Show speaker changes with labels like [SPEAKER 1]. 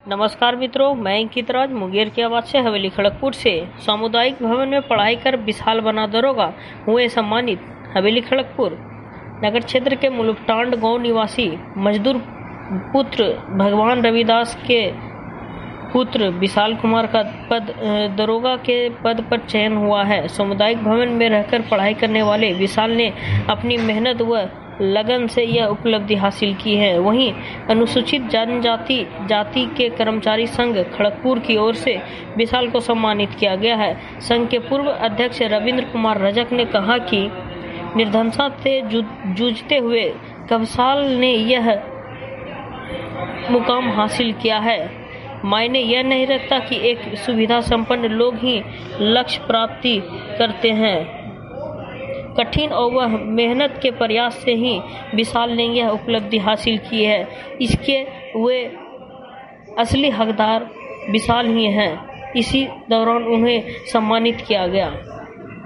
[SPEAKER 1] नमस्कार मित्रों, मैं अंकित राज मुंगेर की आवाज से हवेली खड़गपुर से। सामुदायिक भवन में पढ़ाई कर विशाल बना दरोगा हुए सम्मानित। हवेली खड़गपुर नगर क्षेत्र के मुलुकटांड गांव निवासी मजदूर पुत्र भगवान रविदास के पुत्र विशाल कुमार का दरोगा के पद पर चयन हुआ है। सामुदायिक भवन में रहकर पढ़ाई करने वाले विशाल ने अपनी मेहनत व लगन से यह उपलब्धि हासिल की है। वहीं अनुसूचित जनजाति जाति के कर्मचारी संघ खड़गपुर की ओर से विशाल को सम्मानित किया गया है। संघ के पूर्व अध्यक्ष रविंद्र कुमार रजक ने कहा कि निर्धनता से जूझते हुए विशाल ने यह मुकाम हासिल किया है। मायने यह नहीं रखता कि एक सुविधा संपन्न लोग ही लक्ष्य प्राप्ति करते हैं। कठिन और वह मेहनत के प्रयास से ही विशाल ने यह उपलब्धि हासिल की है। इसके वे असली हकदार विशाल ही हैं। इसी दौरान उन्हें सम्मानित किया गया।